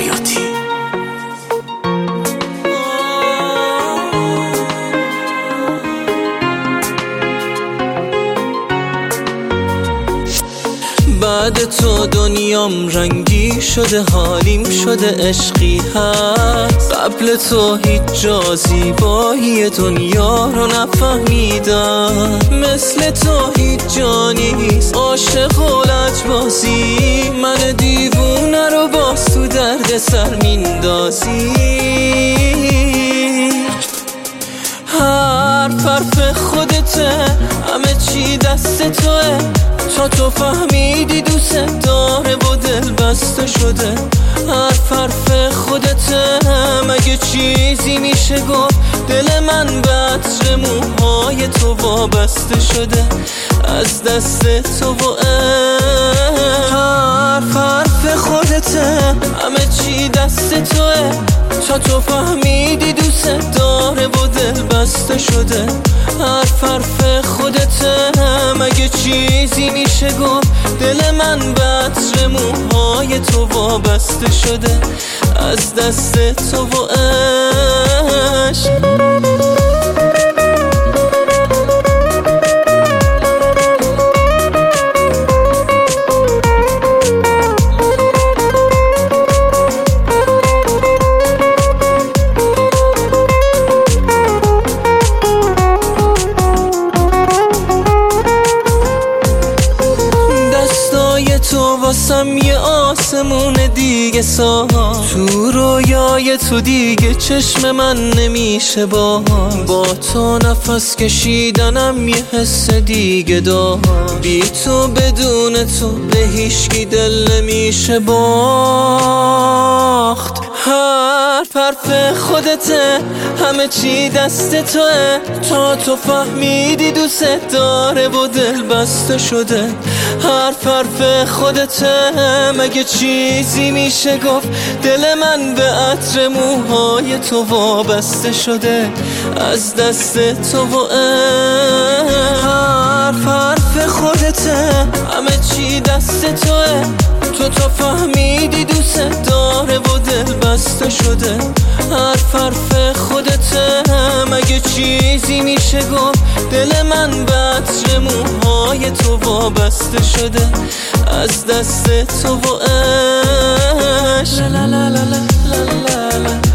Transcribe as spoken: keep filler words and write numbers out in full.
حیاتی. بعد تو دنیام رنگی شده، حالیم شده عشقی هست. قبل تو هیچ جا زیبایی دنیا رو نفهمیدم، مثل تو هیچ جا نیست عاشق و لجبازی. من دیوونه رو باز تو درد سر میندازی. حرف حرف خودته، همه چی دست توه. تا تو فهمیدی دوست داره و دل بسته شده. حرف حرف خودته، مگه چیزی میشه گفت دل من به عطر موهای تو وابسته شده از دست تو و عشق. حرف حرف خودته، همه چی دست توه. تا تو فهمیدی دوست داره و دل بسته شده. حرف حرف خودته، مگه چیزی میشه گفت دل من به عطر موهای تو وابسته شده از دست تو و عشق. تو واسم یه آسمون دیگه سا، تو رویای تو دیگه چشم من نمیشه باز. با تو نفس کشیدنم یه حس دیگه دار. بی تو بدون تو به هیچکی دل نمیشه باخت. حرف حرف خودته، همه چی دست توه. تا تو فهمیدی دوست داره و دل بسته شده. حرف حرف خودته، مگه چیزی میشه گفت دل من به عطر موهای تو وابسته شده از دست تو و عشق. حرف حرف خودته، همه چی دست توه. تو تا فهمیدی دوست داره و دل بسته شده. حرف حرف خودته، مگه چیزی میشه گفت دل من به عطر موهای تو وابسته شده از دست تو و عشق. لا لا لا لا لا لا لا.